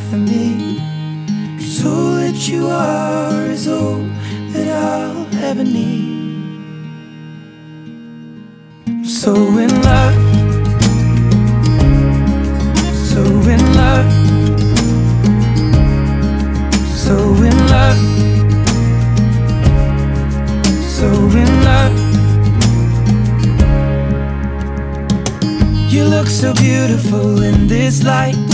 for me. 'Cause all that you are is all that I'll ever need. I'm so in love, so in love, so in love, so in love. You look so beautiful in this light.